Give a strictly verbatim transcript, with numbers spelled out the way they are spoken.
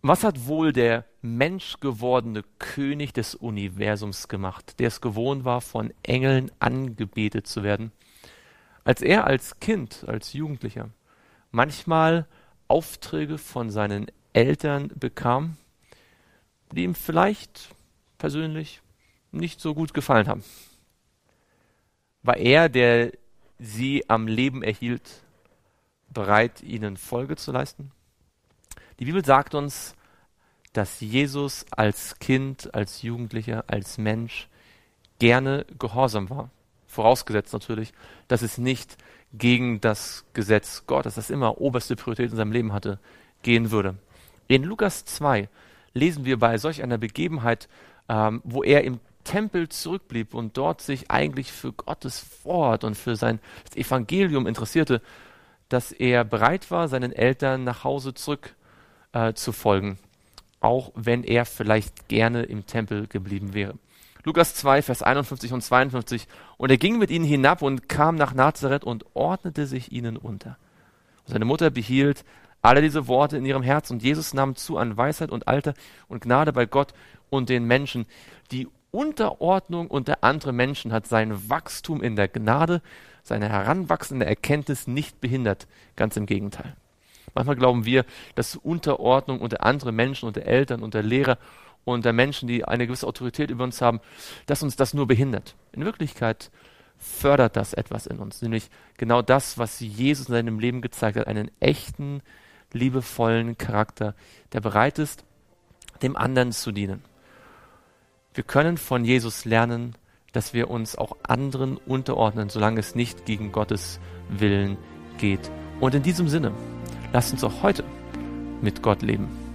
Was hat wohl der menschgewordene König des Universums gemacht, der es gewohnt war, von Engeln angebetet zu werden, als er als Kind, als Jugendlicher manchmal Aufträge von seinen Eltern bekam, die ihm vielleicht persönlich nicht so gut gefallen haben? War er, der sie am Leben erhielt, bereit, ihnen Folge zu leisten? Die Bibel sagt uns, dass Jesus als Kind, als Jugendlicher, als Mensch gerne gehorsam war. Vorausgesetzt natürlich, dass es nicht gegen das Gesetz Gottes, das immer oberste Priorität in seinem Leben hatte, gehen würde. In Lukas zwei lesen wir bei solch einer Begebenheit, ähm, wo er im Tempel zurückblieb und dort sich eigentlich für Gottes Wort und für sein das Evangelium interessierte, dass er bereit war, seinen Eltern nach Hause zurück äh, zu folgen, auch wenn er vielleicht gerne im Tempel geblieben wäre. Lukas zwei, Vers einundfünfzig und zweiundfünfzig. Und er ging mit ihnen hinab und kam nach Nazareth und ordnete sich ihnen unter. Und seine Mutter behielt alle diese Worte in ihrem Herz, und Jesus nahm zu an Weisheit und Alter und Gnade bei Gott und den Menschen. Die Unterordnung unter andere Menschen hat sein Wachstum in der Gnade, seine heranwachsende Erkenntnis nicht behindert. Ganz im Gegenteil. Manchmal glauben wir, dass Unterordnung unter andere Menschen, unter Eltern, unter Lehrer, unter Menschen, die eine gewisse Autorität über uns haben, dass uns das nur behindert. In Wirklichkeit fördert das etwas in uns, nämlich genau das, was Jesus in seinem Leben gezeigt hat, einen echten, liebevollen Charakter, der bereit ist, dem anderen zu dienen. Wir können von Jesus lernen, dass wir uns auch anderen unterordnen, solange es nicht gegen Gottes Willen geht. Und in diesem Sinne, lasst uns auch heute mit Gott leben.